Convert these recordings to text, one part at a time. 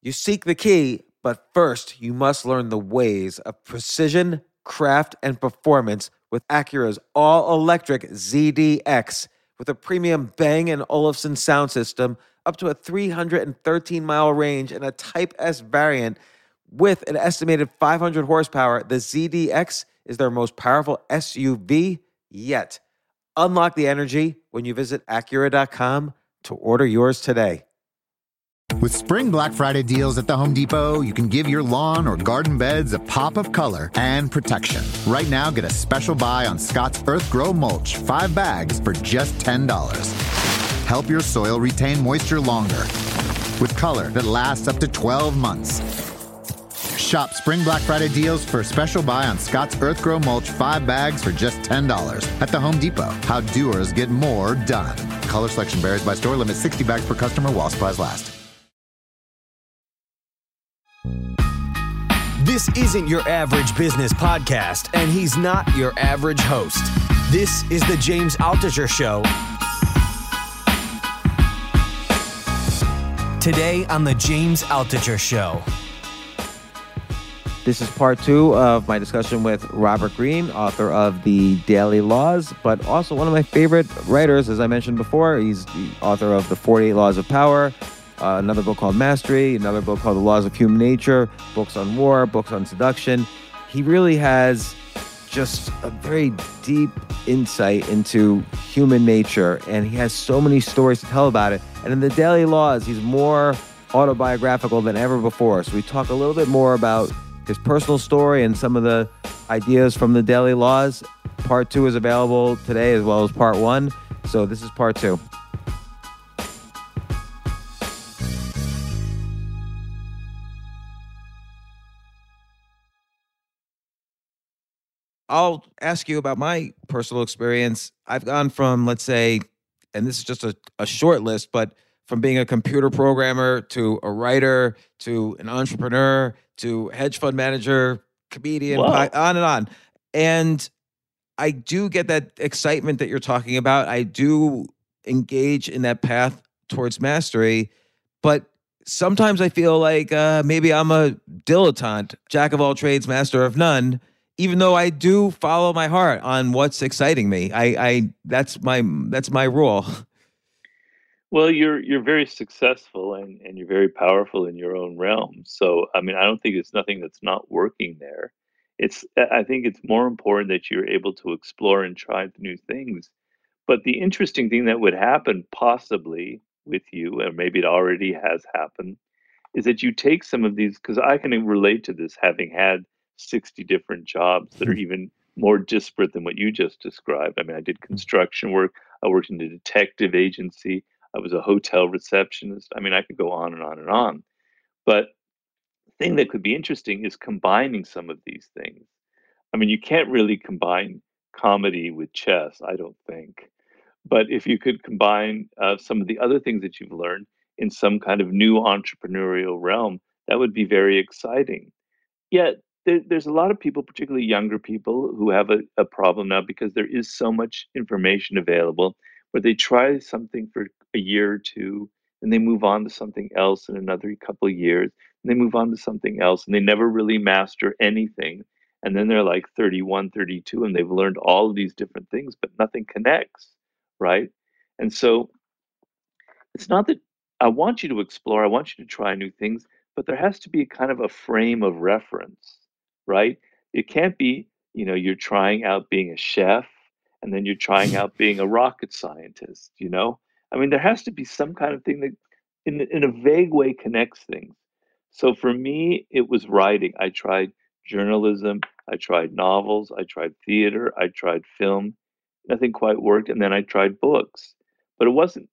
You seek the key, but first you must learn the ways of precision, craft, and performance with Acura's all-electric ZDX. With a premium Bang & Olufsen sound system, up to a 313-mile range, and a Type S variant with an estimated 500 horsepower, the ZDX is their most powerful SUV yet. Unlock the energy when you visit Acura.com to order yours today. With Spring Black Friday deals at the Home Depot, you can give your lawn or garden beds a pop of color and protection. Right now, get a special buy on Scott's Earth Grow Mulch, 5 bags for just $10. Help your soil retain moisture longer with color that lasts up to 12 months. Shop Spring Black Friday deals for a special buy on Scott's Earth Grow Mulch, 5 bags for just $10 at the Home Depot. How doers get more done. Color selection varies by store. Limit 60 bags per customer while supplies last. This isn't your average business podcast, and he's not your average host. This is the James Altucher Show. Today on the James Altucher Show. This is part 2 of my discussion with Robert Greene, author of The Daily Laws, but also one of my favorite writers, as I mentioned before. He's the author of The 48 Laws of Power, another book called Mastery, another book called The Laws of Human Nature, books on war, books on seduction. He really has just a very deep insight into human nature, and he has so many stories to tell about it. And in The Daily Laws, he's more autobiographical than ever before. So we talk a little bit more about his personal story and some of the ideas from The Daily Laws. Part 2 is available today as well as part 1. So this is part 2. I'll ask you about my personal experience. I've gone from, let's say, and this is just a short list, but from being a computer programmer to a writer to an entrepreneur to hedge fund manager, comedian, on and on. And I do get that excitement that you're talking about. I do engage in that path towards mastery, but sometimes I feel like maybe I'm a dilettante, jack of all trades, master of none, even though I do follow my heart on what's exciting me. That's my rule. Well, you're very successful and you're very powerful in your own realm. So, I mean, I don't think it's nothing that's not working there. I think it's more important that you're able to explore and try new things. But the interesting thing that would happen possibly with you, or maybe it already has happened, is that you take some of these, because I can relate to this having had 60 different jobs that are even more disparate than what you just described. I mean, I did construction work, I worked in a detective agency, I was a hotel receptionist. I mean, I could go on and on and on. But the thing that could be interesting is combining some of these things. I mean, you can't really combine comedy with chess, I don't think. But if you could combine some of the other things that you've learned in some kind of new entrepreneurial realm, that would be very exciting. Yet, there's a lot of people, particularly younger people, who have a problem now because there is so much information available where they try something for a year or two, and they move on to something else in another couple of years, and they move on to something else, and they never really master anything. And then they're like 31, 32, and they've learned all of these different things, but nothing connects, right? And so it's not that I want you to explore, I want you to try new things, but there has to be kind of a frame of reference, right? It can't be, you're trying out being a chef and then you're trying out being a rocket scientist, you know? I mean, there has to be some kind of thing that in a vague way connects things. So for me, it was writing. I tried journalism, I tried novels, I tried theater, I tried film. Nothing quite worked. And then I tried books. But it wasn't,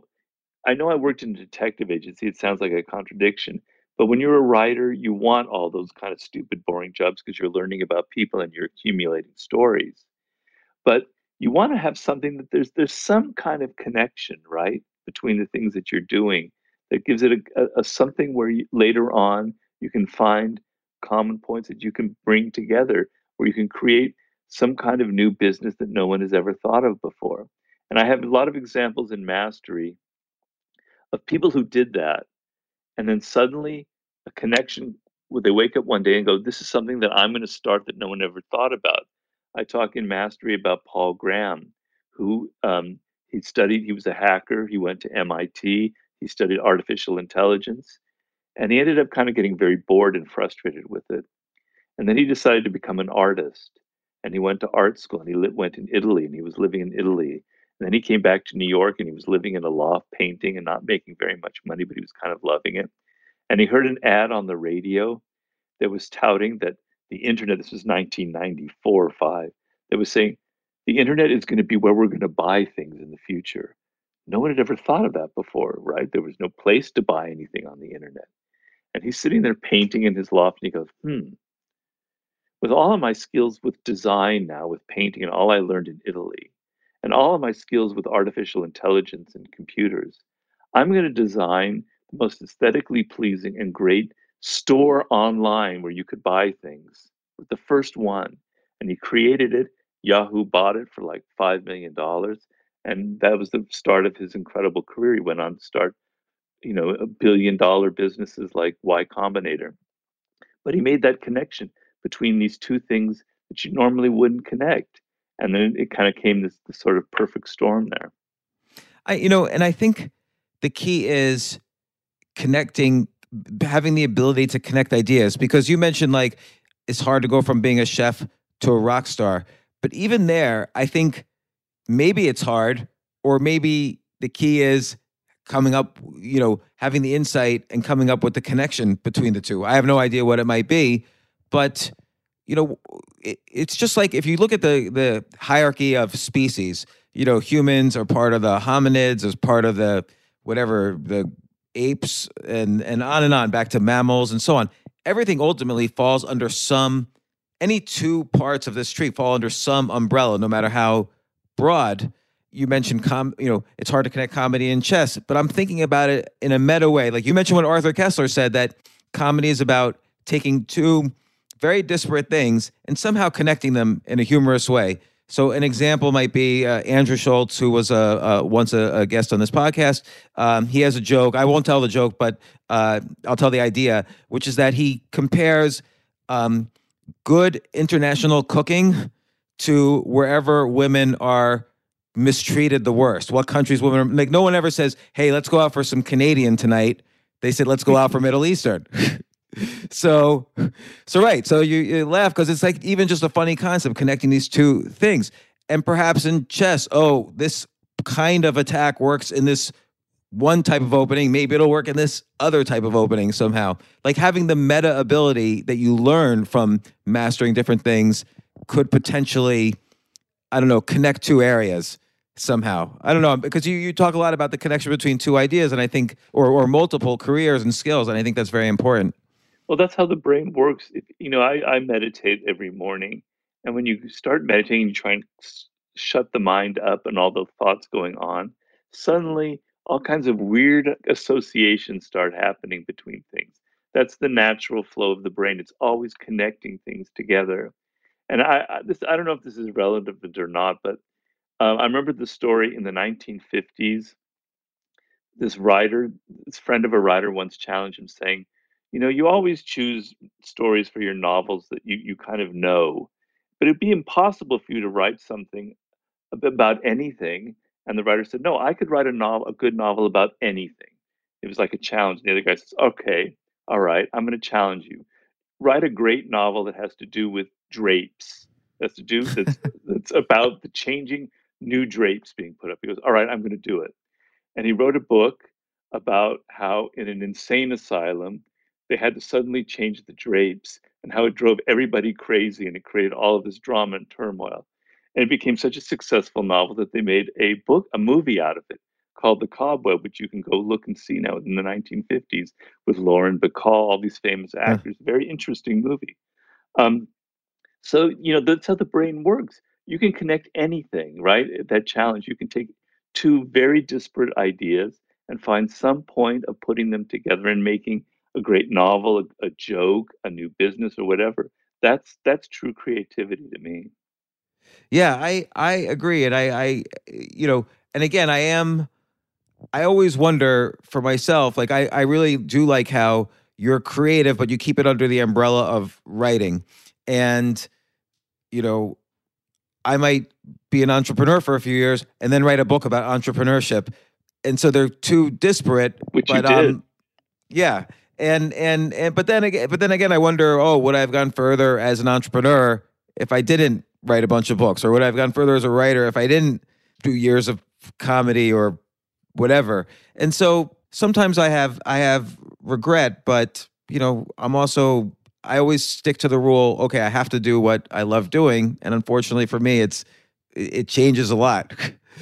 I know I worked in a detective agency. It sounds like a contradiction. But when you're a writer, you want all those kind of stupid, boring jobs because you're learning about people and you're accumulating stories. But you want to have something that there's some kind of connection, right, between the things that you're doing that gives it a something where later on you can find common points that you can bring together, where you can create some kind of new business that no one has ever thought of before. And I have a lot of examples in Mastery of people who did that, and then suddenly a connection where they wake up one day and go, this is something that I'm going to start that no one ever thought about. I talk in Mastery about Paul Graham, who he was a hacker. He went to MIT. He studied artificial intelligence, and he ended up kind of getting very bored and frustrated with it. And then he decided to become an artist. And he went to art school and went in Italy and he was living in Italy. And then he came back to New York and he was living in a loft painting and not making very much money, but he was kind of loving it. And he heard an ad on the radio that was touting that the internet, this was 1994 or 5, that was saying the internet is going to be where we're going to buy things in the future. No one had ever thought of that before, right? There was no place to buy anything on the internet. And he's sitting there painting in his loft and he goes, with all of my skills with design now, with painting, and all I learned in Italy, and all of my skills with artificial intelligence and computers, I'm going to design the most aesthetically pleasing and great store online where you could buy things. The first one. And he created it. Yahoo bought it for like $5 million. And that was the start of his incredible career. He went on to start, $1 billion businesses like Y Combinator. But he made that connection between these two things that you normally wouldn't connect. And then it kind of came this sort of perfect storm there. And I think the key is connecting, having the ability to connect ideas, because you mentioned like it's hard to go from being a chef to a rock star. But even there, I think maybe it's hard, or maybe the key is coming up, having the insight and coming up with the connection between the two. I have no idea what it might be, but it's just like if you look at the hierarchy of species, humans are part of the hominids, as part of the apes, and on back to mammals and so on. Everything ultimately falls under any two parts of this tree fall under some umbrella, no matter how broad. You mentioned, it's hard to connect comedy and chess, but I'm thinking about it in a meta way. Like you mentioned when Arthur Kessler said that comedy is about taking two very disparate things and somehow connecting them in a humorous way. So an example might be Andrew Schultz, who was once a guest on this podcast. He has a joke. I won't tell the joke, but I'll tell the idea, which is that he compares good international cooking to wherever women are mistreated the worst. What countries women are, like, no one ever says, hey, let's go out for some Canadian tonight. They said, let's go out for Middle Eastern. So right. So you laugh because it's like even just a funny concept, connecting these two things. And perhaps in chess, this kind of attack works in this one type of opening. Maybe it'll work in this other type of opening somehow. Like having the meta ability that you learn from mastering different things could potentially, connect two areas somehow. I don't know, because you talk a lot about the connection between two ideas, and I think, or multiple careers and skills, and I think that's very important. Well, that's how the brain works. I meditate every morning, and when you start meditating, you try and shut the mind up and all the thoughts going on. Suddenly, all kinds of weird associations start happening between things. That's the natural flow of the brain. It's always connecting things together. And I don't know if this is relevant or not, but I remember the story in the 1950s. This friend of a writer once challenged him saying, you always choose stories for your novels that you kind of know, but it'd be impossible for you to write something about anything. And the writer said, no, I could write a good novel about anything. It was like a challenge. And the other guy says, okay, all right, I'm going to challenge you. Write a great novel that has to do with drapes. That's about the changing new drapes being put up. He goes, all right, I'm going to do it. And he wrote a book about how in an insane asylum, they had to suddenly change the drapes and how it drove everybody crazy and it created all of this drama and turmoil. And it became such a successful novel that they made a movie out of it called The Cobweb, which you can go look and see now in the 1950s with Lauren Bacall, all these famous actors. Very interesting movie. So, that's how the brain works. You can connect anything, right? That challenge. You can take two very disparate ideas and find some point of putting them together and making a great novel, a joke, a new business, or whatever. That's true creativity to me. Yeah, I agree. And and again, I always wonder for myself, like I really do like how you're creative, but you keep it under the umbrella of writing. And, you know, I might be an entrepreneur for a few years and then write a book about entrepreneurship. And so they're two disparate, Which you but did. yeah. And but then again, I wonder, oh, would I have gone further as an entrepreneur if I didn't write a bunch of books? Or would I have gone further as a writer if I didn't do years of comedy or whatever? And so sometimes I have regret, but I always stick to the rule, okay, I have to do what I love doing. And unfortunately for me, it changes a lot.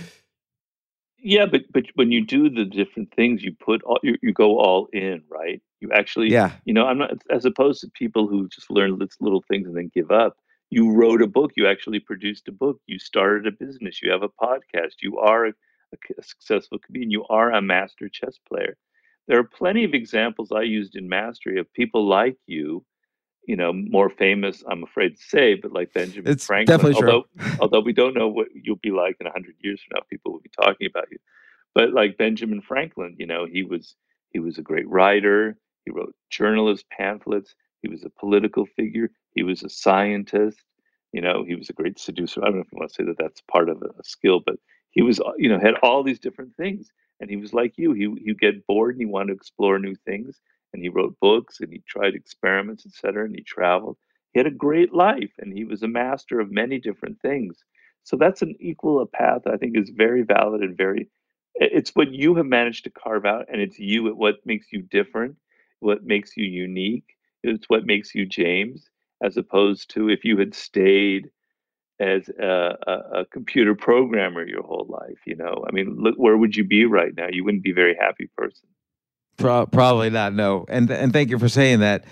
Yeah, but when you do the different things, you go all in, right? You actually, Yeah. I'm not, as opposed to people who just learn little things and then give up. You wrote a book. You actually produced a book. You started a business. You have a podcast. You are a successful comedian. You are a master chess player. There are plenty of examples I used in Mastery of people like you, more famous, I'm afraid to say, but like Benjamin It's Franklin. definitely true. Although we don't know what you'll be like in 100 years from now, people will be talking about you. But like Benjamin Franklin, he was a great writer. He wrote journalist pamphlets. He was a political figure. He was a scientist. He was a great seducer. I don't know if you want to say that that's part of a skill, but he was, had all these different things. And he was like you. He get bored and he wanted to explore new things. And he wrote books and he tried experiments, etc. And he traveled. He had a great life and he was a master of many different things. So that's an equal a path I think is very valid and it's what you have managed to carve out, and it's what makes you different, what makes you unique. It's what makes you James, as opposed to if you had stayed as a computer programmer your whole life. I mean, look, where would you be right now? You wouldn't be a very happy person. Probably not. No. And thank you for saying that.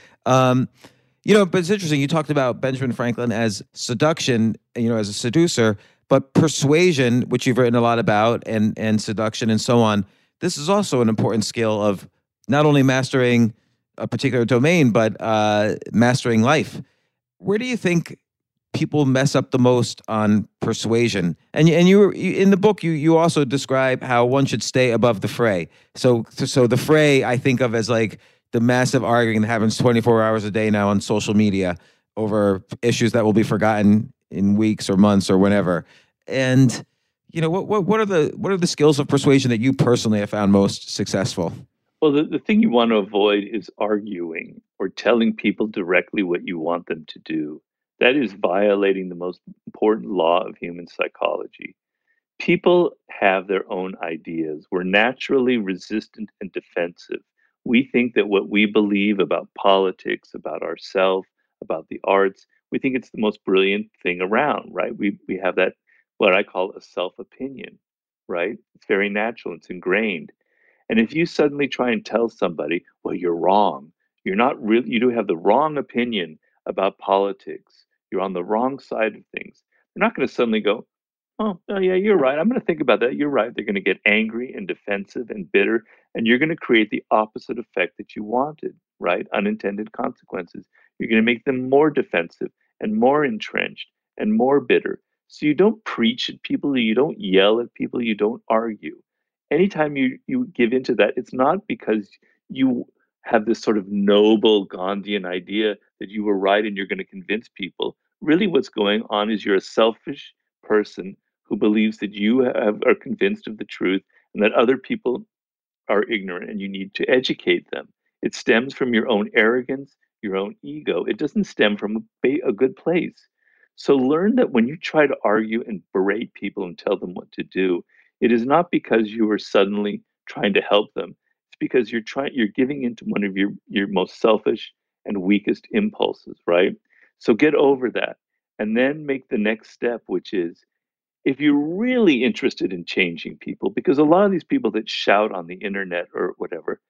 But it's interesting. You talked about Benjamin Franklin as seduction, as a seducer, but persuasion, which you've written a lot about, and seduction and so on. This is also an important skill of not only mastering a particular domain, but mastering life. Where do you think people mess up the most on persuasion? And in the book, you also describe how one should stay above the fray. So the fray I think of as like the massive arguing that happens 24 hours a day now on social media over issues that will be forgotten in weeks or months or whenever. And what are the skills of persuasion that you personally have found most successful? Well, the thing you want to avoid is arguing or telling people directly what you want them to do. That is violating the most important law of human psychology. People have their own ideas. We're naturally resistant and defensive. We think that what we believe about politics, about ourselves, about the arts, we think it's the most brilliant thing around, right? We have that, what I call a self opinion, right? It's very natural, it's ingrained. And if you suddenly try and tell somebody, well, you're wrong, you're not really, you do have the wrong opinion about politics, you're on the wrong side of things, they're not going to suddenly go, oh, yeah, you're right. I'm going to think about that. You're right. They're going to get angry and defensive and bitter, and you're going to create the opposite effect that you wanted, right? Unintended consequences. You're going to make them more defensive and more entrenched and more bitter. So you don't preach at people, you don't yell at people, you don't argue. Anytime you give into that, it's not because you have this sort of noble Gandhian idea that you were right and you're going to convince people. Really, what's going on is you're a selfish person who believes that are convinced of the truth and that other people are ignorant and you need to educate them. It stems from your own arrogance, your own ego. It doesn't stem from a good place. So learn that when you try to argue and berate people and tell them what to do, it is not because you are suddenly trying to help them. It's because you're giving into one of your most selfish and weakest impulses, right? So get over that and then make the next step, which is if you're really interested in changing people, because a lot of these people that shout on the internet or whatever,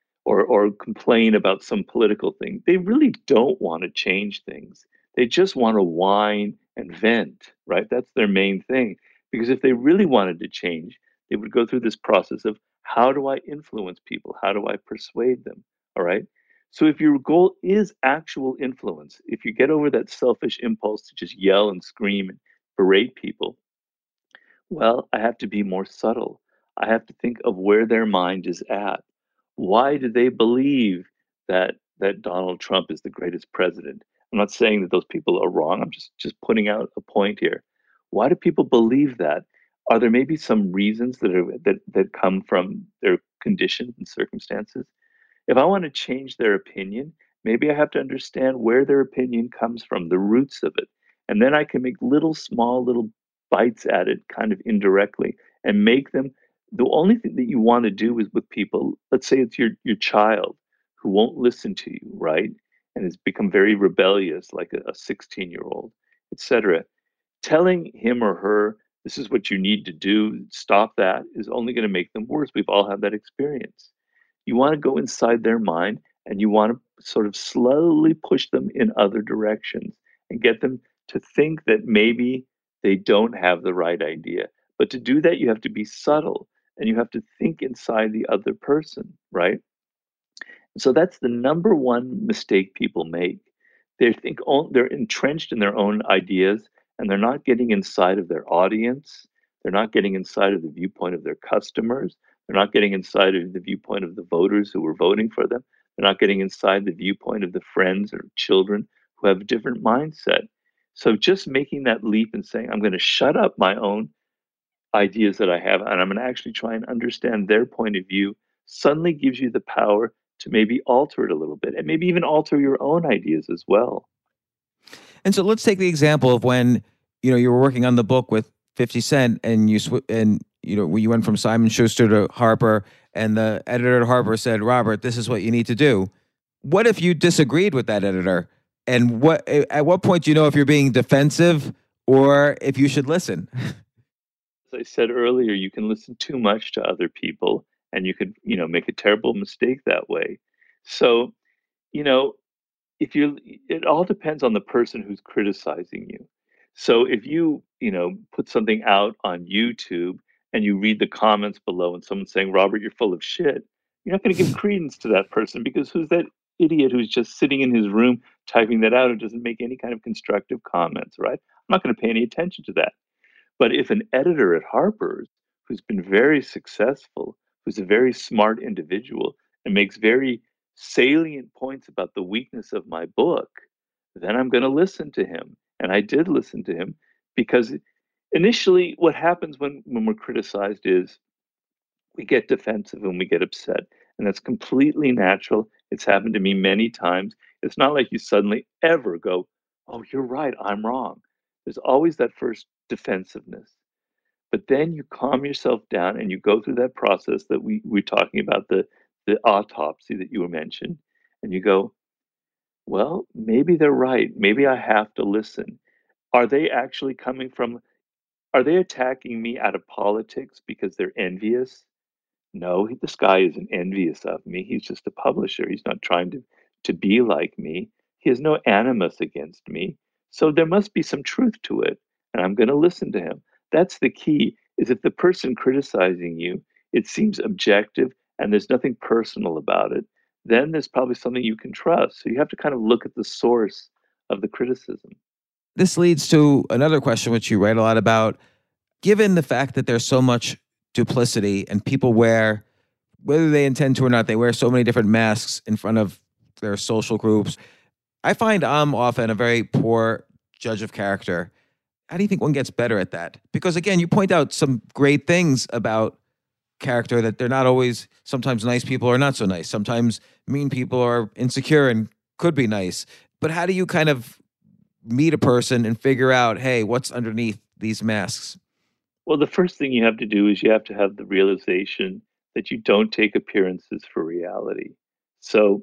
or complain about some political thing, they really don't want to change things. They just want to whine and vent, right? That's their main thing. Because if they really wanted to change, they would go through this process of how do I influence people? How do I persuade them? All right. So if your goal is actual influence, if you get over that selfish impulse to just yell and scream and berate people, well, I have to be more subtle. I have to think of where their mind is at. Why do they believe that that Donald Trump is the greatest president. I'm not saying that those people are wrong. I'm just putting out a point here. Why do people believe that? Are there maybe some reasons that come from their conditions and circumstances? If I want to change their opinion, maybe I have to understand where their opinion comes from, the roots of it. And then I can make little, small, little bites at it kind of indirectly and make them. The only thing that you want to do is with people, let's say it's your child who won't listen to you, right? And has become very rebellious, like a 16-year-old, etc. Telling him or her, this is what you need to do, stop that, is only going to make them worse. We've all had that experience. You want to go inside their mind and you want to sort of slowly push them in other directions and get them to think that maybe they don't have the right idea. But to do that, you have to be subtle and you have to think inside the other person, right? So that's the number one mistake people make. They're entrenched in their own ideas and they're not getting inside of their audience. They're not getting inside of the viewpoint of their customers. They're not getting inside of the viewpoint of the voters who were voting for them. They're not getting inside the viewpoint of the friends or children who have a different mindset. So just making that leap and saying, I'm going to shut up my own ideas that I have, and I'm going to actually try and understand their point of view, suddenly gives you the power to maybe alter it a little bit and maybe even alter your own ideas as well. And so let's take the example of when, you were working on the book with 50 Cent and you went from Simon Schuster to Harper and the editor at Harper said, Robert, this is what you need to do. What if you disagreed with that editor? And at what point do you know if you're being defensive or if you should listen? As I said earlier, you can listen too much to other people and you could, make a terrible mistake that way. So, you know, if you it all depends on the person who's criticizing you. So if you put something out on YouTube and you read the comments below and someone's saying, Robert, you're full of shit, you're not going to give credence to that person because who's that idiot who's just sitting in his room typing that out and doesn't make any kind of constructive comments, right? I'm not going to pay any attention to that. But if an editor at Harper's who's been very successful, who's a very smart individual, and makes very salient points about the weakness of my book, then I'm going to listen to him. And I did listen to him because initially, what happens when we're criticized is we get defensive and we get upset. And that's completely natural. It's happened to me many times. It's not like you suddenly ever go, oh, you're right, I'm wrong. There's always that first defensiveness. But then you calm yourself down and you go through that process that we're talking about, the autopsy that you mentioned, and you go, well, maybe they're right. Maybe I have to listen. Are they actually coming from, are they attacking me out of politics because they're envious? No, this guy isn't envious of me. He's just a publisher. He's not trying to be like me. He has no animus against me. So there must be some truth to it, and I'm going to listen to him. That's the key. Is if the person criticizing you, it seems objective and there's nothing personal about it, then there's probably something you can trust. So you have to kind of look at the source of the criticism. This leads to another question, which you write a lot about. Given the fact that there's so much duplicity and people wear, whether they intend to or not, they wear so many different masks in front of their social groups. I find I'm often a very poor judge of character. How do you think one gets better at that? Because again, you point out some great things about character, that they're not always, sometimes nice people are not so nice. Sometimes mean people are insecure and could be nice. But how do you kind of meet a person and figure out, hey, what's underneath these masks? Well, the first thing you have to do is you have to have the realization that you don't take appearances for reality. So,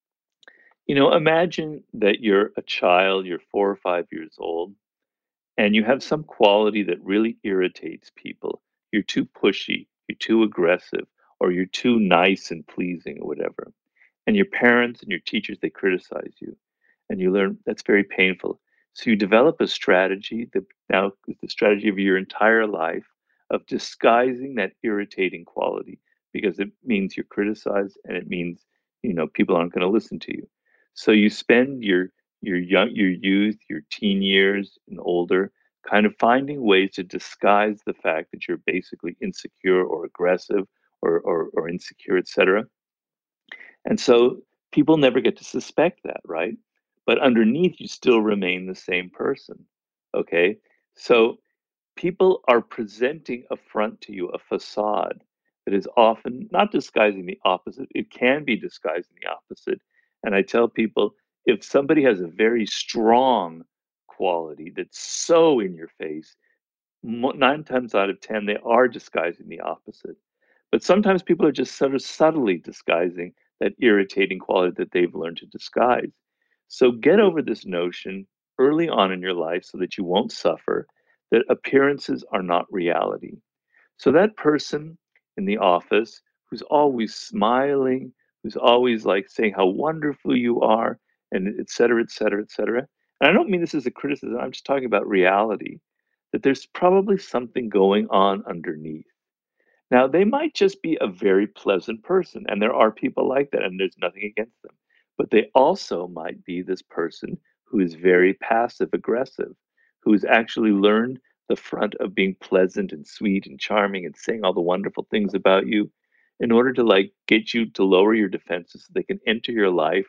imagine that you're a child, you're 4 or 5 years old, and you have some quality that really irritates people. You're too pushy, you're too aggressive, or you're too nice and pleasing or whatever. And your parents and your teachers, they criticize you. And you learn that's very painful. So you develop a strategy that now is the strategy of your entire life of disguising that irritating quality because it means you're criticized and it means, people aren't going to listen to you. So you spend your youth, your teen years and older kind of finding ways to disguise the fact that you're basically insecure or aggressive or insecure, etc. And so People never get to suspect that, right? But underneath, you still remain the same person. Okay. So people are presenting a front to you, a facade that is often not disguising the opposite. It can be disguising the opposite. And I tell people, if somebody has a very strong quality that's so in your face, 9 times out of 10, they are disguising the opposite. But sometimes people are just sort of subtly disguising that irritating quality that they've learned to disguise. So get over this notion early on in your life so that you won't suffer that appearances are not reality. So that person in the office who's always smiling, who's always like saying how wonderful you are, and et cetera, et cetera, et cetera. And I don't mean this as a criticism, I'm just talking about reality, that there's probably something going on underneath. Now, they might just be a very pleasant person, and there are people like that, and there's nothing against them. But they also might be this person who is very passive aggressive, who's actually learned the front of being pleasant and sweet and charming and saying all the wonderful things about you in order to like get you to lower your defenses so they can enter your life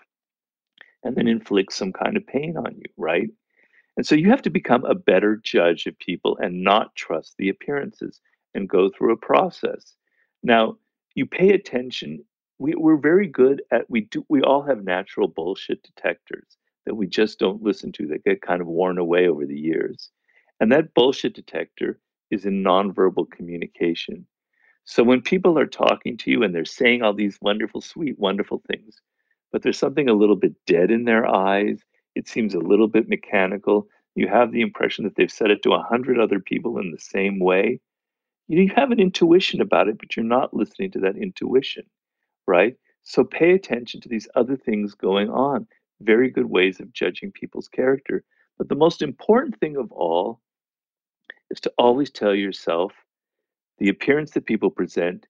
and then inflict some kind of pain on you, right? And so you have to become a better judge of people and not trust the appearances and go through a process. Now, you pay attention. We're very good at we all have natural bullshit detectors that we just don't listen to that get kind of worn away over the years. And that bullshit detector is in nonverbal communication. So when people are talking to you and they're saying all these wonderful, sweet, wonderful things, but there's something a little bit dead in their eyes, it seems a little bit mechanical. You have the impression that they've said it to 100 other people in the same way. You have an intuition about it, but you're not listening to that intuition, right? So pay attention to these other things going on. Very good ways of judging people's character. But the most important thing of all is to always tell yourself the appearance that people present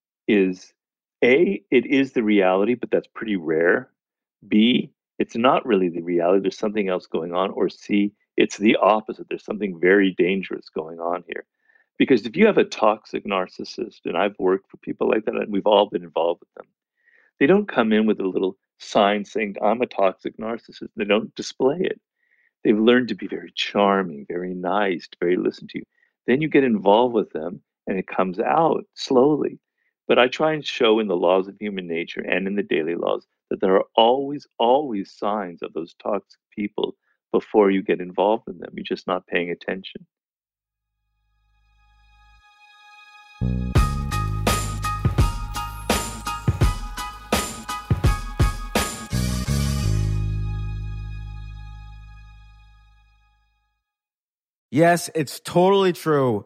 is A, it is the reality, but that's pretty rare. B, it's not really the reality. There's something else going on. Or C, it's the opposite. There's something very dangerous going on here. Because if you have a toxic narcissist, and I've worked for people like that, and we've all been involved with them, they don't come in with a little sign saying, I'm a toxic narcissist. They don't display it. They've learned to be very charming, very nice, very listen to you. Then you get involved with them and it comes out slowly. But I try and show in the laws of human nature and in the daily laws that there are always, always signs of those toxic people before you get involved in them. You're just not paying attention. Yes, it's totally true.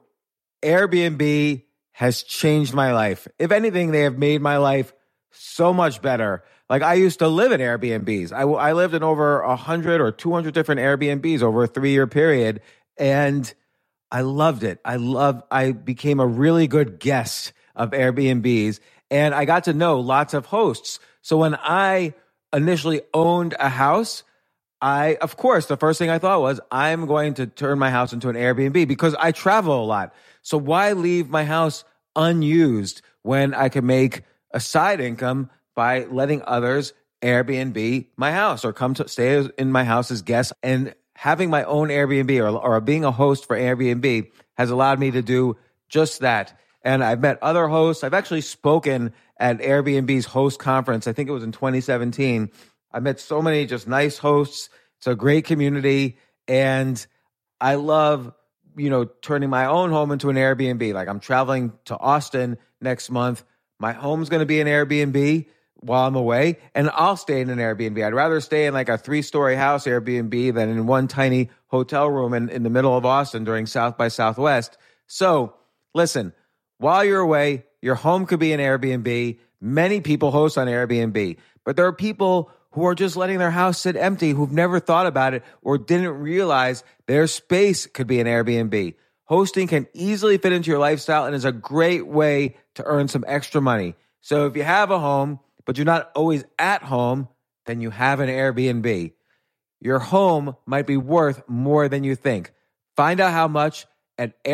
Airbnb has changed my life. If anything, they have made my life so much better. Like I used to live in Airbnbs. I lived in over 100 or 200 different Airbnbs over a 3-year period, and I loved it. I became a really good guest of Airbnbs, and I got to know lots of hosts. So when I initially owned a house, of course, the first thing I thought was, I'm going to turn my house into an Airbnb because I travel a lot. So why leave my house unused when I can make a side income by letting others Airbnb my house or come to stay in my house as guests? And having my own Airbnb or being a host for Airbnb has allowed me to do just that. And I've met other hosts. I've actually spoken at Airbnb's host conference. I think it was in 2017. I met so many just nice hosts. It's a great community. And I love, turning my own home into an Airbnb. Like I'm traveling to Austin next month. My home's going to be an Airbnb while I'm away, and I'll stay in an Airbnb. I'd rather stay in like a 3-story house Airbnb than in one tiny hotel room in the middle of Austin during South by Southwest. So listen, while you're away, your home could be an Airbnb. Many people host on Airbnb, but there are people who are just letting their house sit empty, who've never thought about it or didn't realize their space could be an Airbnb. Hosting can easily fit into your lifestyle and is a great way to earn some extra money. So if you have a home, but you're not always at home, then you have an Airbnb. Your home might be worth more than you think. Find out how much at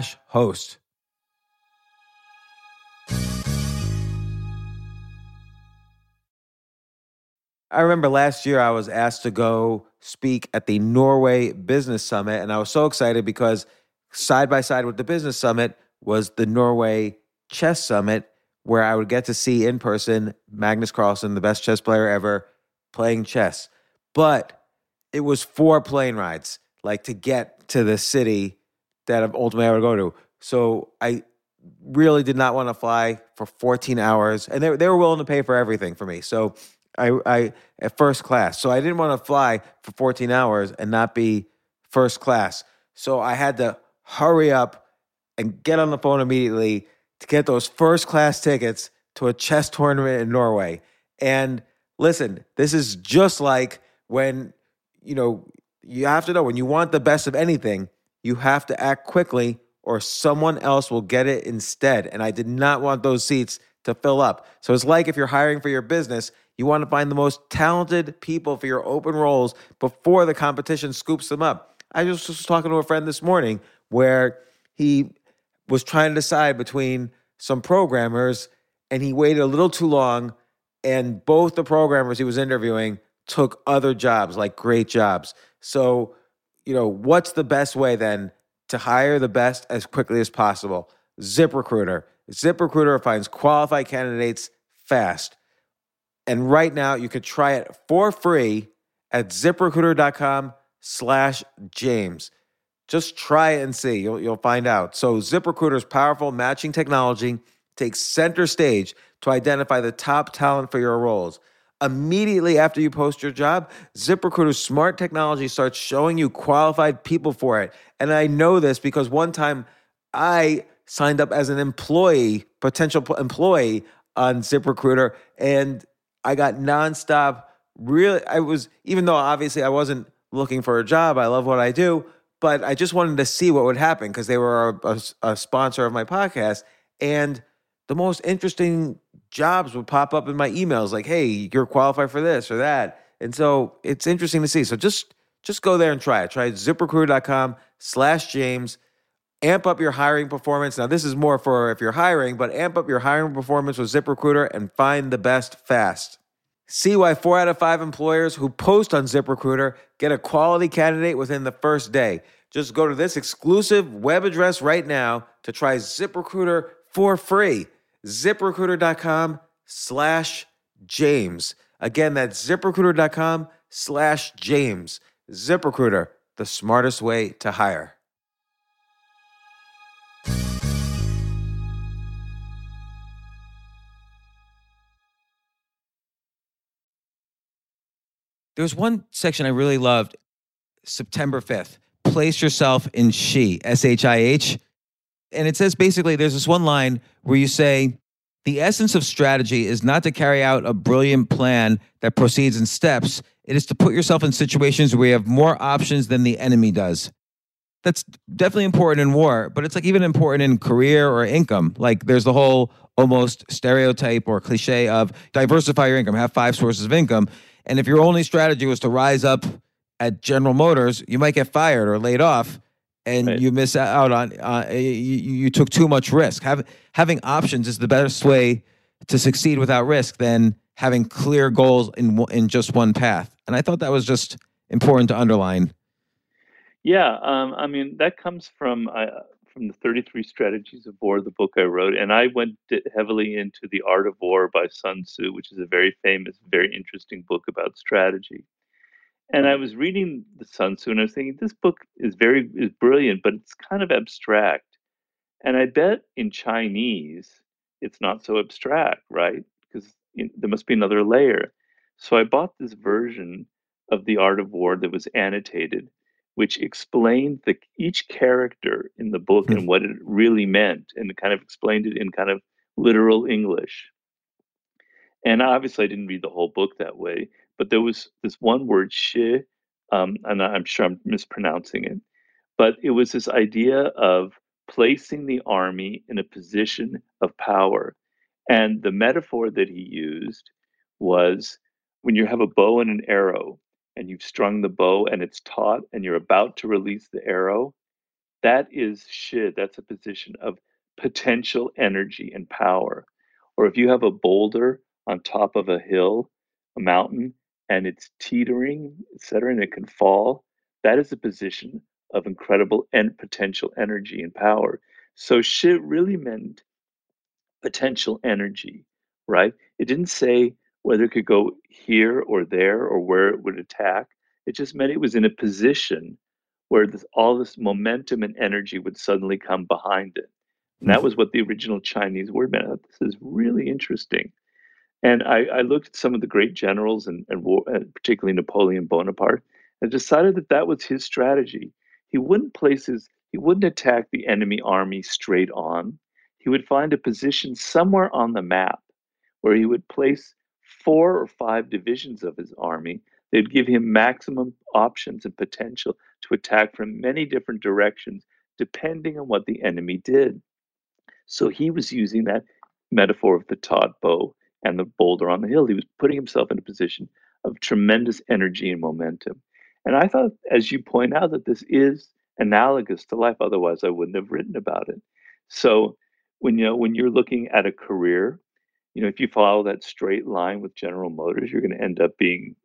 airbnb.com/host. I remember last year I was asked to go speak at the Norway Business Summit, and I was so excited because side by side with the Business Summit was the Norway Chess Summit, where I would get to see in person Magnus Carlsen, the best chess player ever, playing chess. But it was 4 plane rides, like to get to the city that ultimately I would go to. So I really did not want to fly for 14 hours, and they were willing to pay for everything for me. So I at first class. So I didn't want to fly for 14 hours and not be first class. So I had to hurry up and get on the phone immediately to get those first class tickets to a chess tournament in Norway. And listen, this is just like when, you have to know when you want the best of anything, you have to act quickly or someone else will get it instead. And I did not want those seats to fill up. So it's like if you're hiring for your business, you want to find the most talented people for your open roles before the competition scoops them up. I just was talking to a friend this morning where he was trying to decide between some programmers and he waited a little too long, and both the programmers he was interviewing took other jobs, like great jobs. So, what's the best way then to hire the best as quickly as possible? ZipRecruiter. ZipRecruiter finds qualified candidates fast. And right now you could try it for free at ziprecruiter.com/James. Just try it and see. You'll find out. So ZipRecruiter's powerful matching technology takes center stage to identify the top talent for your roles. Immediately after you post your job, ZipRecruiter's smart technology starts showing you qualified people for it. And I know this because one time I signed up as an potential employee on ZipRecruiter, and I got nonstop. Even though obviously I wasn't looking for a job, I love what I do, but I just wanted to see what would happen because they were a sponsor of my podcast. And the most interesting jobs would pop up in my emails like, hey, you're qualified for this or that. And so it's interesting to see. So just go there and try it. Try ZipRecruiter.com/James. Amp up your hiring performance. Now, this is more for if you're hiring, but amp up your hiring performance with ZipRecruiter and find the best fast. See why 4 out of 5 employers who post on ZipRecruiter get a quality candidate within the first day. Just go to this exclusive web address right now to try ZipRecruiter for free. ZipRecruiter.com/James. Again, that's ZipRecruiter.com/James. ZipRecruiter, the smartest way to hire. There's one section I really loved, September 5th. Place yourself in Shih, SHIH. And it says basically there's this one line where you say, the essence of strategy is not to carry out a brilliant plan that proceeds in steps. It is to put yourself in situations where you have more options than the enemy does. That's definitely important in war, but it's like even important in career or income. Like there's the whole almost stereotype or cliche of diversify your income, have 5 sources of income. And if your only strategy was to rise up at General Motors, you might get fired or laid off, and right. You miss out on, you took too much risk. Having options is the best way to succeed without risk than having clear goals in just one path. And I thought that was just important to underline. Yeah, I mean, that comes from the 33 Strategies of War, the book I wrote, and I went heavily into The Art of War by Sun Tzu, which is a very famous, very interesting book about strategy. And I was reading the Sun Tzu, and I was thinking, this book is brilliant, but it's kind of abstract. And I bet in Chinese, it's not so abstract, right? Because there must be another layer. So I bought this version of The Art of War that was annotated, which explained each character in the book and what it really meant, and kind of explained it in kind of literal English. And obviously, I didn't read the whole book that way, but there was this one word, "shi," and I'm sure I'm mispronouncing it, but it was this idea of placing the army in a position of power. And the metaphor that he used was when you have a bow and an arrow, and you've strung the bow and it's taut, and you're about to release the arrow, that is shi. That's a position of potential energy and power. Or if you have a boulder on top of a hill, a mountain, and it's teetering, etc., and it can fall, that is a position of incredible and potential energy and power. So shit really meant potential energy, right? It didn't say whether it could go here or there or where it would attack. It just meant it was in a position where all this momentum and energy would suddenly come behind it. And that was what the original Chinese word meant. I thought, this is really interesting. And I looked at some of the great generals and war, particularly Napoleon Bonaparte, and decided that that was his strategy. He wouldn't attack the enemy army straight on. He would find a position somewhere on the map where he would place 4 or 5 divisions of his army. They'd give him maximum options and potential to attack from many different directions, depending on what the enemy did. So he was using that metaphor of the taut bow and the boulder on the hill. He was putting himself in a position of tremendous energy and momentum. And I thought, as you point out, that this is analogous to life. Otherwise, I wouldn't have written about it. So when you're looking at a career, if you follow that straight line with General Motors, you're going to end up being,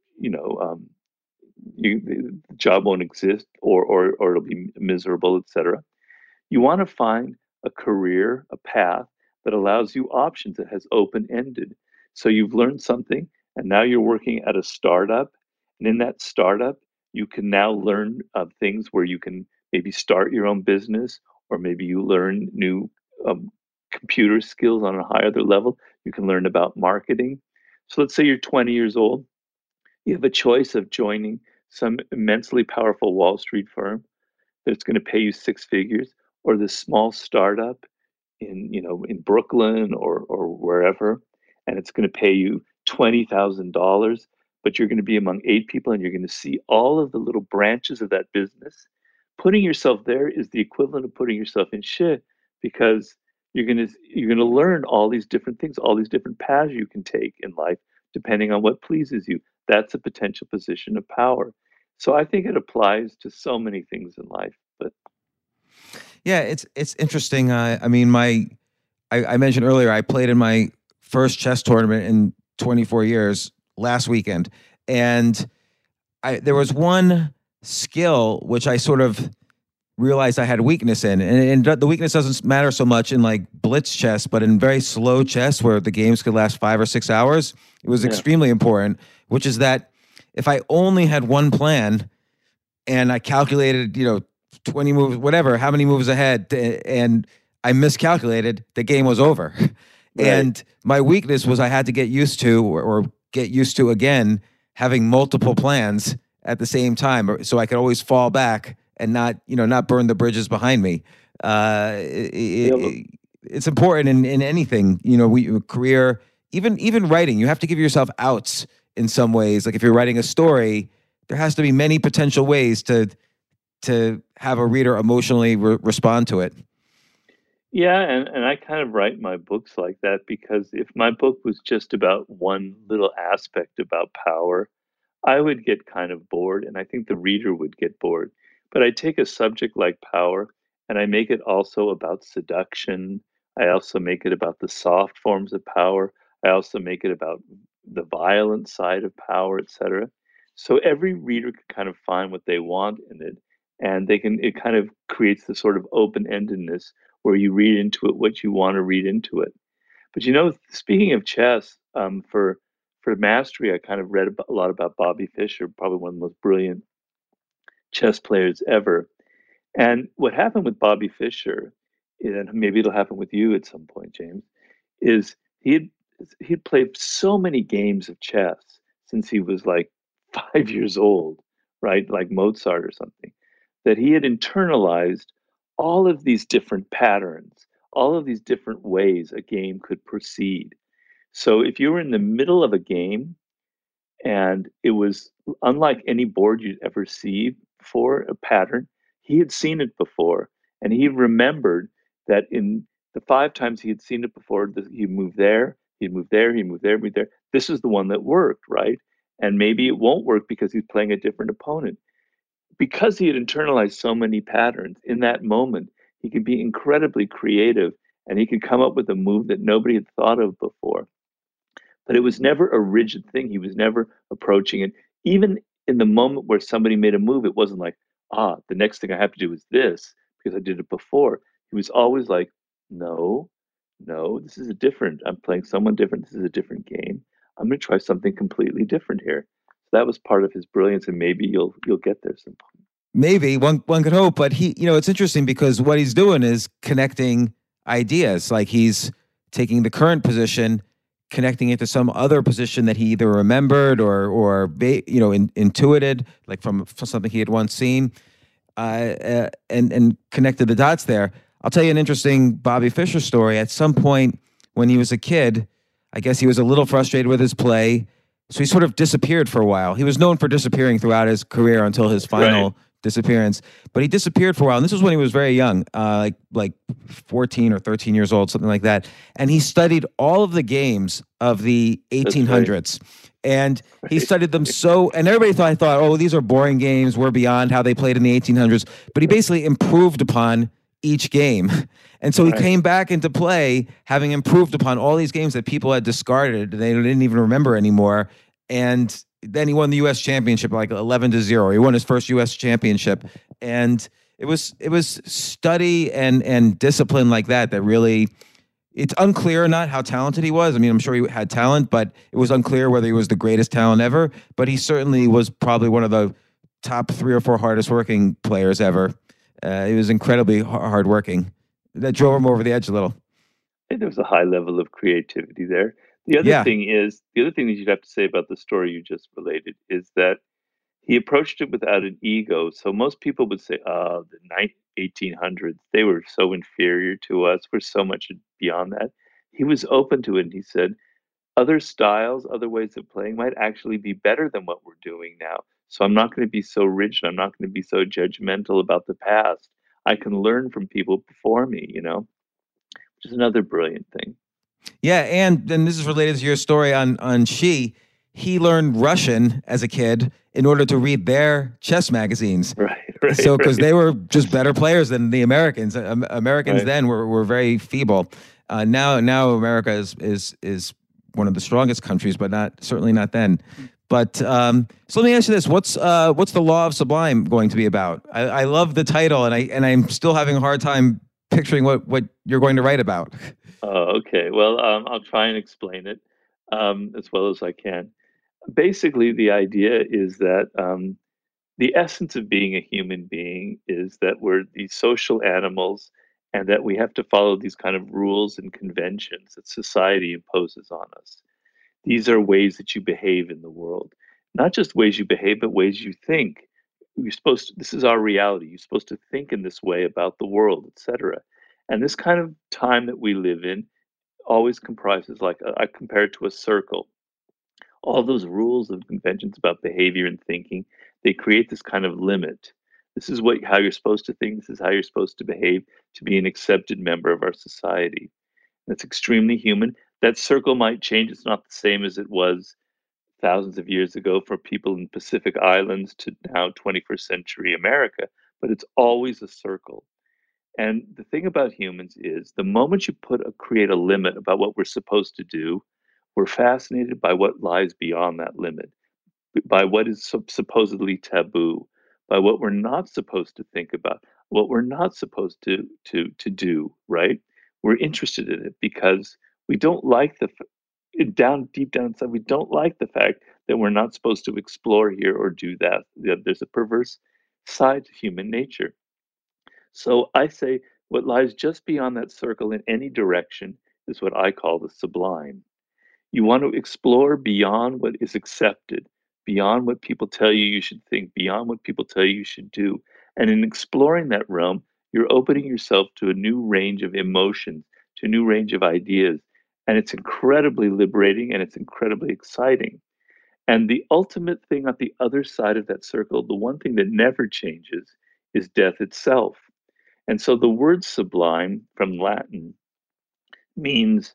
the job won't exist, or it'll be miserable, etc. You want to find a career, a path that allows you options, that has open ended. So you've learned something, and now you're working at a startup. And in that startup, you can now learn things where you can maybe start your own business, or maybe you learn new um, computer skills on a higher level. You can learn about marketing. So let's say you're 20 years old. You have a choice of joining some immensely powerful Wall Street firm that's going to pay you 6 figures, or this small startup in Brooklyn or wherever, and it's going to pay you $20,000, but you're going to be among 8 people and you're going to see all of the little branches of that business. Putting yourself there is the equivalent of putting yourself in shit, because you're going to learn all these different things, all these different paths you can take in life depending on what pleases you. That's a potential position of power. So I think it applies to so many things in life. But Yeah, it's interesting. I mean, I mentioned earlier I played in my first chess tournament in 24 years last weekend, and there was one skill which I sort of realized I had weakness in, and the weakness doesn't matter so much in like blitz chess, but in very slow chess where the games could last 5 or 6 hours, it was extremely important. Which is that if I only had one plan and I calculated, 20 moves, whatever, how many moves ahead, and I miscalculated, the game was over. Right. And my weakness was I had to get used to, or get used to again, having multiple plans at the same time, so I could always fall back and not burn the bridges behind me. It's important in anything, career, even writing. You have to give yourself outs in some ways. Like if you're writing a story, there has to be many potential ways to have a reader emotionally respond to it. Yeah, and I kind of write my books like that, because if my book was just about one little aspect about power, I would get kind of bored, and I think the reader would get bored. But I take a subject like power and I make it also about seduction. I also make it about the soft forms of power. I also make it about the violent side of power, etc. So every reader can kind of find what they want in it, and it kind of creates this sort of open-endedness where you read into it what you want to read into it. But speaking of chess, for mastery, I kind of read a lot about Bobby Fischer, probably one of the most brilliant chess players ever. And what happened with Bobby Fischer, and maybe it'll happen with you at some point, James, is he'd played so many games of chess since he was like 5 years old, right? Like Mozart or something, that he had internalized all of these different patterns, all of these different ways a game could proceed. So if you were in the middle of a game and it was unlike any board you'd ever see before, a pattern, he had seen it before. And he remembered that in the 5 times he had seen it before, he moved there, he'd moved there, he moved there, moved there. This is the one that worked, right? And maybe it won't work because he's playing a different opponent. Because he had internalized so many patterns in that moment, he could be incredibly creative, and he could come up with a move that nobody had thought of before. but it was never a rigid thing. He was never approaching it. Even in the moment where somebody made a move, it wasn't like, the next thing I have to do is this because I did it before. He was always like, no, no, this is a different. I'm playing someone different. This is a different game. I'm going to try something completely different here. So that was part of his brilliance, and maybe you'll get there some point. Maybe one could hope, but it's interesting because what he's doing is connecting ideas. Like he's taking the current position, connecting it to some other position that he either remembered or intuited, like from something he had once seen, and connected the dots there. I'll tell you an interesting Bobby Fischer story. At some point when he was a kid, I guess he was a little frustrated with his play, so he sort of disappeared for a while. He was known for disappearing throughout his career until his final disappearance, but he disappeared for a while. And this was when he was very young, like 14 or 13 years old, something like that. And he studied all of the games of the 1800s. And he studied them and everybody thought, oh, these are boring games. We're beyond how they played in the 1800s. But he basically improved upon each game. And so he came back into play, having improved upon all these games that people had discarded. They didn't even remember anymore. And then he won the U.S. championship like 11-0. He won his first U.S. championship. And it was study and discipline like that really, it's unclear or not how talented he was. I mean, I'm sure he had talent, but it was unclear whether he was the greatest talent ever. But he certainly was probably one of the top 3 or 4 hardest working players ever. He was incredibly hardworking. That drove him over the edge a little. There was a high level of creativity there. The other thing that you'd have to say about the story you just related is that he approached it without an ego. So most people would say, the 1800s, they were so inferior to us. We're so much beyond that. He was open to it. And he said, other styles, other ways of playing might actually be better than what we're doing now. So I'm not going to be so rigid. I'm not going to be so judgmental about the past. I can learn from people before me, which is another brilliant thing. Yeah, and then this is related to your story on Xi. He learned Russian as a kid in order to read their chess magazines. Right. So because they were just better players than the Americans. Americans then were very feeble. Now America is one of the strongest countries, but certainly not then. But so let me ask you this: what's the Law of Sublime going to be about? I love the title, and I'm still having a hard time picturing what you're going to write about. Okay. Well, I'll try and explain it as well as I can. Basically, the idea is that the essence of being a human being is that we're these social animals and that we have to follow these kind of rules and conventions that society imposes on us. These are ways that you behave in the world, not just ways you behave, but ways you think. This is our reality. You're supposed to think in this way about the world, etc. And this kind of time that we live in always comprises, like I compare it to a circle. All those rules and conventions about behavior and thinking, they create this kind of limit. This is how you're supposed to think. This is how you're supposed to behave to be an accepted member of our society. That's extremely human. That circle might change. It's not the same as it was thousands of years ago for people in Pacific Islands to now 21st century America, but it's always a circle. And the thing about humans is the moment you create a limit about what we're supposed to do, we're fascinated by what lies beyond that limit, by what is supposedly taboo, by what we're not supposed to think about, what we're not supposed to do, right? We're interested in it because we don't like deep down inside, we don't like the fact that we're not supposed to explore here or do that. There's a perverse side to human nature. So I say what lies just beyond that circle in any direction is what I call the sublime. You want to explore beyond what is accepted, beyond what people tell you should think, beyond what people tell you should do. And in exploring that realm, you're opening yourself to a new range of emotions, to a new range of ideas. And it's incredibly liberating and it's incredibly exciting. And the ultimate thing on the other side of that circle, the one thing that never changes, is death itself. And so the word sublime from Latin means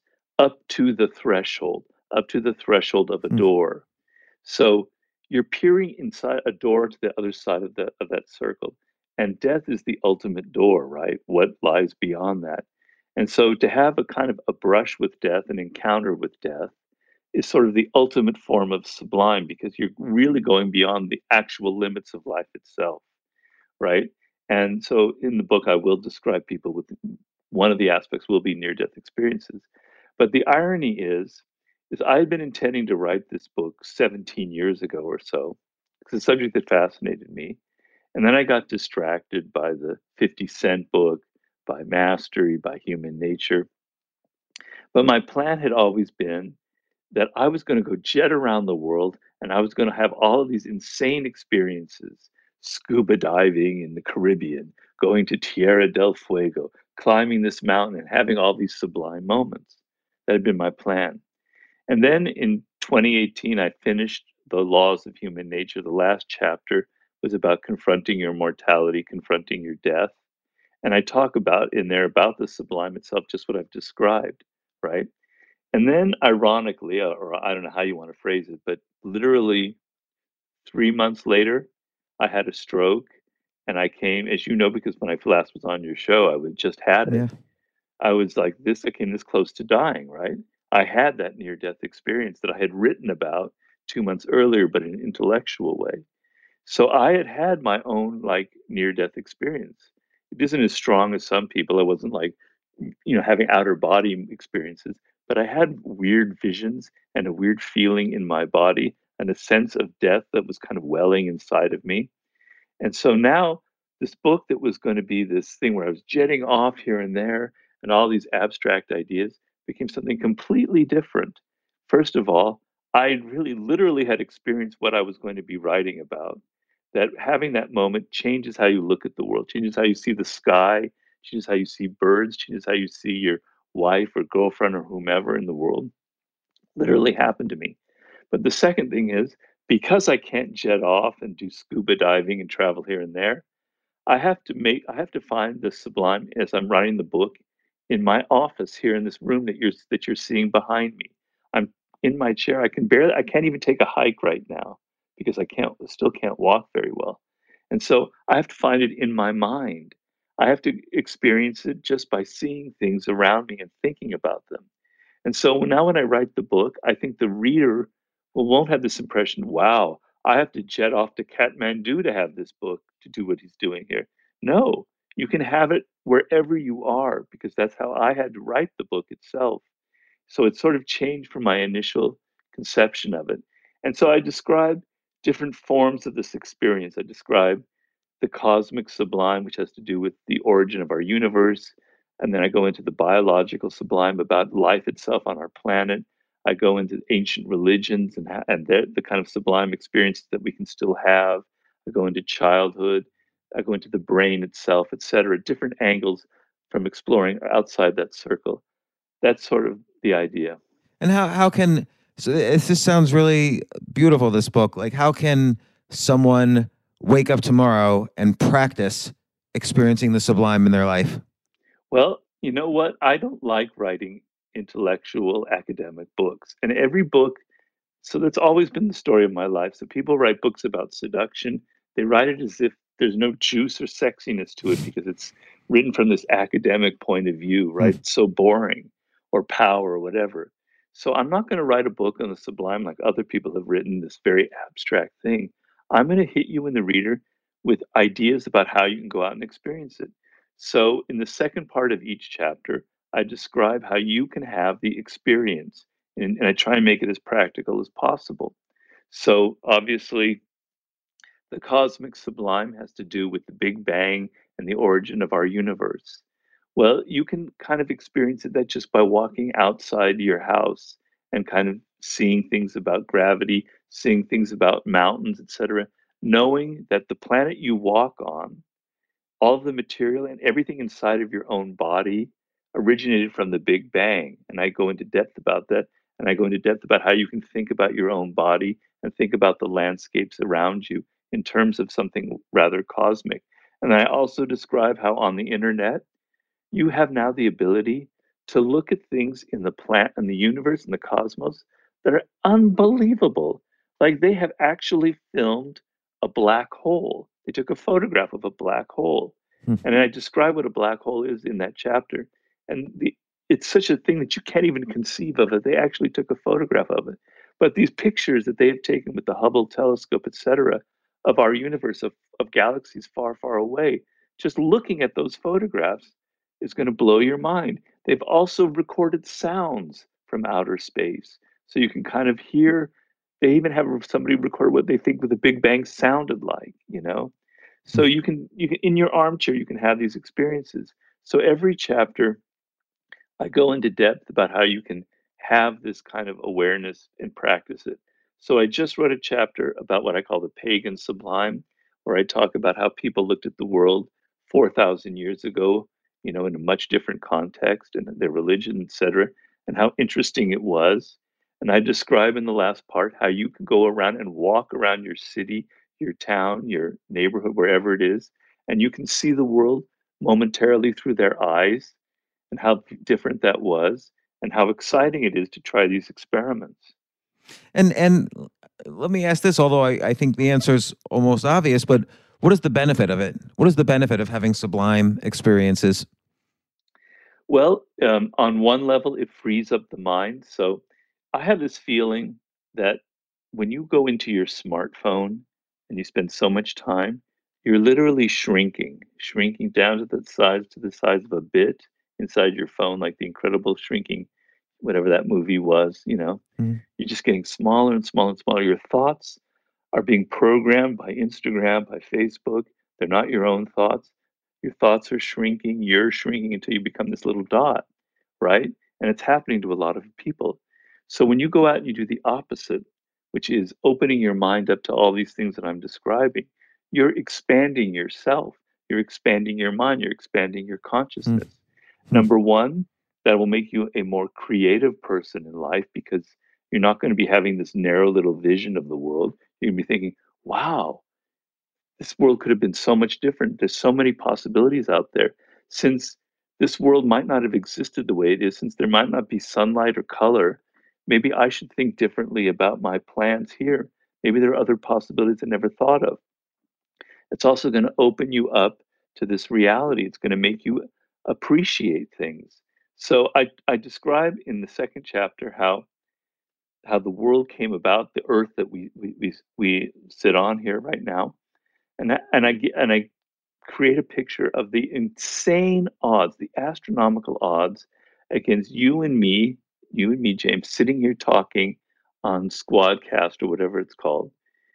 up to the threshold of a door. So you're peering inside a door to the other side of that circle. And death is the ultimate door, right? What lies beyond that? And so to have a kind of a brush with death, an encounter with death, is sort of the ultimate form of sublime because you're really going beyond the actual limits of life itself, right? And so in the book, I will describe people with one of the aspects will be near death experiences. But the irony is I had been intending to write this book 17 years ago or so. It's a subject that fascinated me. And then I got distracted by the 50 Cent book, by Mastery, by Human Nature. But my plan had always been that I was going to go jet around the world and I was going to have all of these insane experiences scuba diving in the Caribbean, going to Tierra del Fuego, climbing this mountain, and having all these sublime moments. That had been my plan. And then in 2018, I finished The Laws of Human Nature. The last chapter was about confronting your mortality, confronting your death. And I talk about in there about the sublime itself, just what I've described, right? And then ironically, or I don't know how you want to phrase it, but literally 3 months later, I had a stroke and I came, as you know, because when I last was on your show, I would just had it. Yeah. I was like this, I came this close to dying, right? I had that near death experience that I had written about 2 months earlier, but in an intellectual way. So I had had my own like near death experience. It isn't as strong as some people. I wasn't like, having outer body experiences, but I had weird visions and a weird feeling in my body and a sense of death that was kind of welling inside of me. And so now this book that was going to be this thing where I was jetting off here and there and all these abstract ideas became something completely different. First of all, I really literally had experienced what I was going to be writing about. That having that moment changes how you look at the world, changes how you see the sky, changes how you see birds, changes how you see your wife or girlfriend or whomever in the world. Literally happened to me. But the second thing is because I can't jet off and do scuba diving and travel here and there, I have to find the sublime as I'm writing the book in my office here in this room that you're seeing behind me. I'm in my chair. I can't even take a hike right now because still can't walk very well. And so I have to find it in my mind. I have to experience it just by seeing things around me and thinking about them. And so now when I write the book, I think the reader won't have this impression, wow, I have to jet off to Kathmandu to have this book to do what he's doing here. No, you can have it wherever you are because that's how I had to write the book itself. So it sort of changed from my initial conception of it. And so I describe different forms of this experience. I describe the cosmic sublime, which has to do with the origin of our universe. And then I go into the biological sublime about life itself on our planet. I go into ancient religions and the kind of sublime experiences that we can still have. I go into childhood. I go into the brain itself, et cetera, different angles from exploring outside that circle. That's sort of the idea. And how can this sounds really beautiful, this book. Like how can someone wake up tomorrow and practice experiencing the sublime in their life? Well, you know what? I don't like writing intellectual academic books. And every book, so that's always been the story of my life. So people write books about seduction, they write it as if there's no juice or sexiness to it because it's written from this academic point of view, right? Hmm. It's so boring, or power or whatever. So I'm not going to write a book on the sublime like other people have written this very abstract thing. I'm going to hit you in the reader with ideas about how you can go out and experience it. So in the second part of each chapter, I describe how you can have the experience and I try and make it as practical as possible. So obviously, the cosmic sublime has to do with the Big Bang and the origin of our universe. Well, you can kind of experience it that just by walking outside your house and kind of seeing things about gravity, seeing things about mountains, etc., knowing that the planet you walk on all of the material and everything inside of your own body originated from the Big Bang. And I go into depth about that. And I go into depth about how you can think about your own body and think about the landscapes around you in terms of something rather cosmic. And I also describe how on the internet, you have now the ability to look at things in the plant and the universe and the cosmos that are unbelievable. Like they have actually filmed a black hole. They took a photograph of a black hole. Hmm. And I describe what a black hole is in that chapter. And it's such a thing that you can't even conceive of it. They actually took a photograph of it. But these pictures that they've taken with the Hubble telescope, et cetera, of our universe, of galaxies far, far away, just looking at those photographs is going to blow your mind. They've also recorded sounds from outer space. So you can kind of hear, they even have somebody record what they think the Big Bang sounded like, you know? So you can in your armchair, you can have these experiences. So every chapter I go into depth about how you can have this kind of awareness and practice it. So I just wrote a chapter about what I call the pagan sublime, where I talk about how people looked at the world 4,000 years ago, you know, in a much different context and their religion, etc., and how interesting it was. And I describe in the last part how you can go around and walk around your city, your town, your neighborhood, wherever it is, and you can see the world momentarily through their eyes and how different that was and how exciting it is to try these experiments. And let me ask this, although I think the answer is almost obvious, but what is the benefit of it? What is the benefit of having sublime experiences? Well, on one level, it frees up the mind. So I have this feeling that when you go into your smartphone and you spend so much time, you're literally shrinking down to the size of a bit inside your phone, like the incredible shrinking, whatever that movie was, you know. Mm. You're just getting smaller and smaller and smaller. Your thoughts are being programmed by Instagram, by Facebook. They're not your own thoughts. Your thoughts are shrinking, you're shrinking until you become this little dot, right? And it's happening to a lot of people. So when you go out and you do the opposite, which is opening your mind up to all these things that I'm describing, you're expanding yourself, you're expanding your mind, you're expanding your Mm. consciousness. Mm. Number one, that will make you a more creative person in life because you're not going to be having this narrow little vision of the world. You're going to be thinking, wow, this world could have been so much different. There's so many possibilities out there. Since this world might not have existed the way it is, since there might not be sunlight or color, maybe I should think differently about my plans here. Maybe there are other possibilities I never thought of. It's also going to open you up to this reality. It's going to make you appreciate things. So I describe in the second chapter how the world came about, the earth that we sit on here right now, and I create a picture of the insane odds, the astronomical odds against you and me, James, sitting here talking on Squadcast or whatever it's called,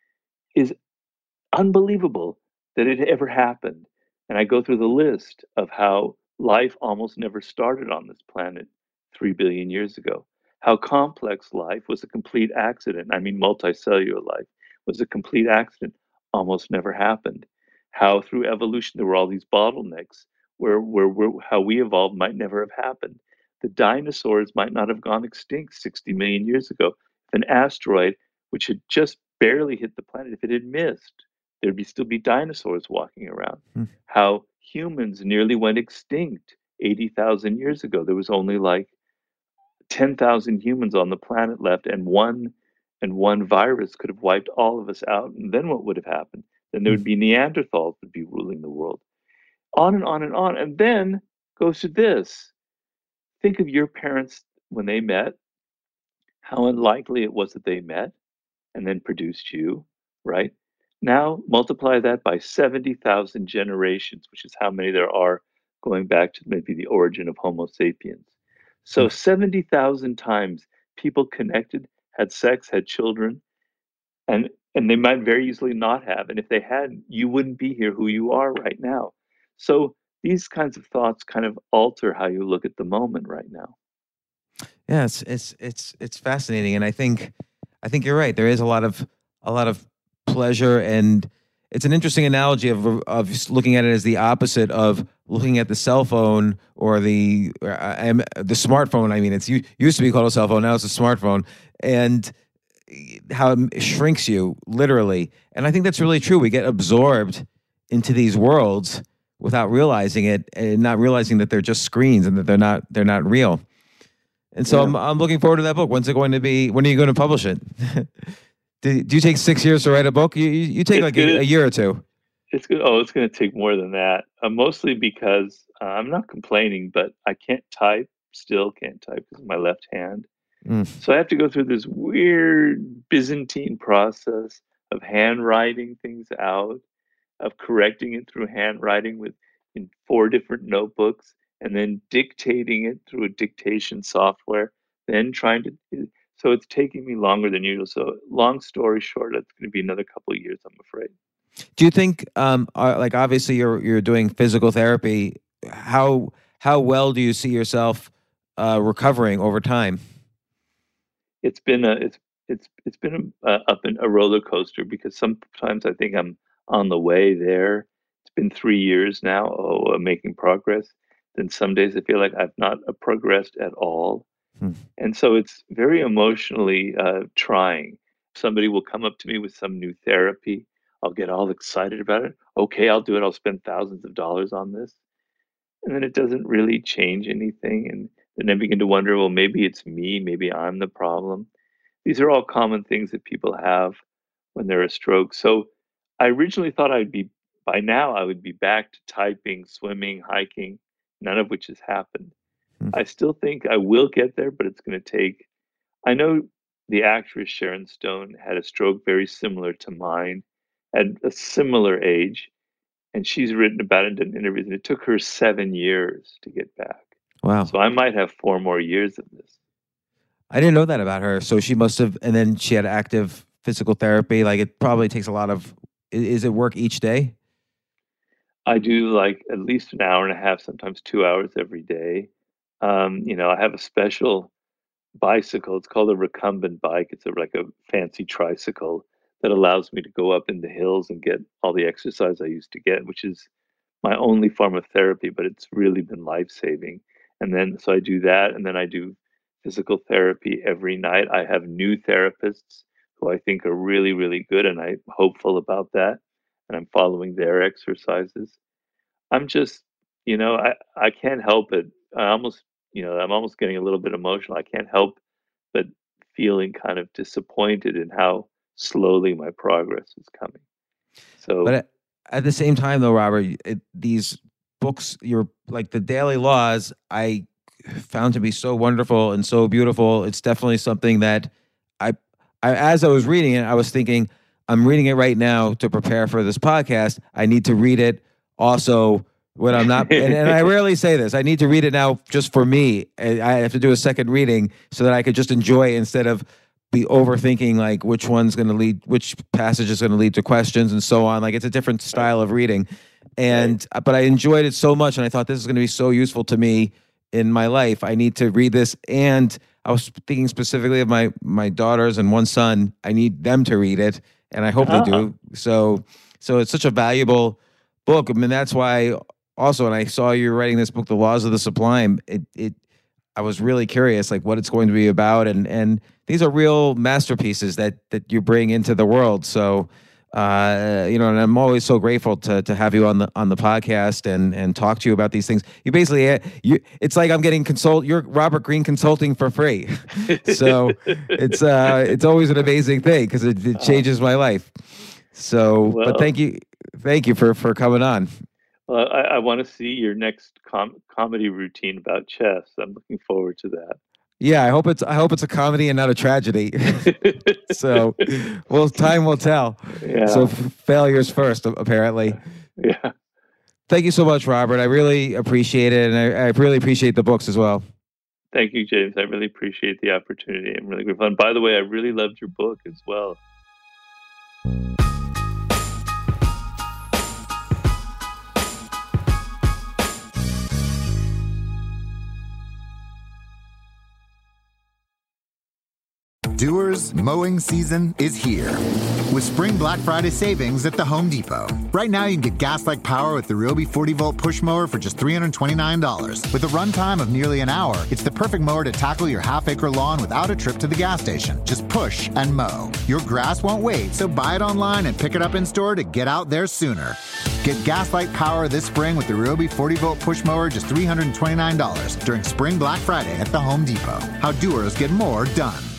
is unbelievable that it ever happened. And I go through the list of how life almost never started on this planet 3 billion years ago. How complex life was a complete accident. I mean, multicellular life was a complete accident, almost never happened. How through evolution there were all these bottlenecks where how we evolved might never have happened. The dinosaurs might not have gone extinct 60 million years ago. If an asteroid, which had just barely hit the planet, if it had missed, there'd still be dinosaurs walking around. Mm. How humans nearly went extinct 80,000 years ago. There was only like 10,000 humans on the planet left, and one virus could have wiped all of us out. And then what would have happened? Then there would be Neanderthals would be ruling the world. On and on and on. And then goes to this. Think of your parents when they met, how unlikely it was that they met and then produced you, right? Now multiply that by 70,000 generations, which is how many there are going back to maybe the origin of Homo sapiens. So Mm. 70,000 times people connected, had sex, had children, and they might very easily not have. And if they had, you wouldn't be here who you are right now. So these kinds of thoughts kind of alter how you look at the moment right now. Yeah, it's fascinating, and I think you're right. There is a lot of pleasure, and it's an interesting analogy of looking at it as the opposite of looking at the cell phone or the smartphone. I mean, it's used to be called a cell phone, now it's a smartphone, and how it shrinks you literally. And I think that's really true. We get absorbed into these worlds without realizing it, and not realizing that they're just screens and that they're not real. And so Yeah. I'm looking forward to that book. When's it going to be? When are you going to publish it? Do you take 6 years to write a book? You take It's like good. a year or two. It's good. Oh, it's going to take more than that. Mostly because I'm not complaining, but I can't type. still can't type because of my left hand. Mm. So I have to go through this weird Byzantine process of handwriting things out, of correcting it through handwriting in 4 different notebooks, and then dictating it through a dictation software, then trying to. So it's taking me longer than usual. So long story short, it's going to be another couple of years, I'm afraid. Do you think, like obviously you're doing physical therapy, how well do you see yourself recovering over time? It's been a roller coaster because sometimes I think I'm on the way there. It's been 3 years now, making progress. Then some days I feel like I've not progressed at all. Hmm. And so it's very emotionally trying. Somebody will come up to me with some new therapy. I'll get all excited about it. Okay, I'll do it. I'll spend thousands of dollars on this. And then it doesn't really change anything. And then I begin to wonder, well, maybe it's me. Maybe I'm the problem. These are all common things that people have when they're a stroke. So I originally thought by now, I would be back to typing, swimming, hiking, none of which has happened. Hmm. I still think I will get there, but it's going to take. I know the actress Sharon Stone had a stroke very similar to mine at a similar age, and she's written about it in interviews, and it took her 7 years to get back. Wow. So I might have 4 more years of this. I didn't know that about her. So she must have, and then she had active physical therapy. Like it probably takes a lot of, is it work each day? I do like at least an hour and a half, sometimes 2 hours every day. I have a special bicycle. It's called a recumbent bike. It's like a fancy tricycle that allows me to go up in the hills and get all the exercise I used to get, which is my only form of therapy, but it's really been life-saving. And then, so I do that, and then I do physical therapy every night. I have new therapists who I think are really, really good, and I'm hopeful about that. And I'm following their exercises. I'm just, I can't help it. I'm almost getting a little bit emotional. I can't help but feeling kind of disappointed in how slowly my progress is coming. So, But at the same time, though, Robert, these books, you're like the Daily Laws, I found to be so wonderful and so beautiful. It's definitely something that I as I was reading it, I was thinking, I'm reading it right now to prepare for this podcast. I need to read it also when I'm not, and I rarely say this, I need to read it now just for me. I have to do a second reading so that I could just enjoy it instead of be overthinking like which passage is going to lead to questions and so on. Like it's a different style of reading. But I enjoyed it so much. And I thought this is going to be so useful to me in my life. I need to read this. And I was thinking specifically of my daughters and one son. I need them to read it. And I hope they do. So it's such a valuable book. I mean, that's why also, when I saw you writing this book, The Laws of the Sublime, I was really curious, like what it's going to be about. And these are real masterpieces that you bring into the world. So, and I'm always so grateful to have you on the podcast and talk to you about these things. You basically, it's like I'm getting you're Robert Greene consulting for free. So it's always an amazing thing because it changes my life. So, but thank you for coming on. Well, I want to see your next comedy routine about chess. I'm looking forward to that. Yeah, I hope it's a comedy and not a tragedy. So, well, time will tell. Yeah. So failures first, apparently. Yeah. Thank you so much, Robert. I really appreciate it, and I really appreciate the books as well. Thank you, James. I really appreciate the opportunity. I'm really good fun. By the way, I really loved your book as well. Doers, mowing season is here. With Spring Black Friday savings at the Home Depot. Right now, you can get gas-like power with the Ryobi 40-volt push mower for just $329. With a runtime of nearly an hour, it's the perfect mower to tackle your half-acre lawn without a trip to the gas station. Just push and mow. Your grass won't wait, so buy it online and pick it up in store to get out there sooner. Get gas-like power this spring with the Ryobi 40-volt push mower just $329 during Spring Black Friday at the Home Depot. How doers get more done.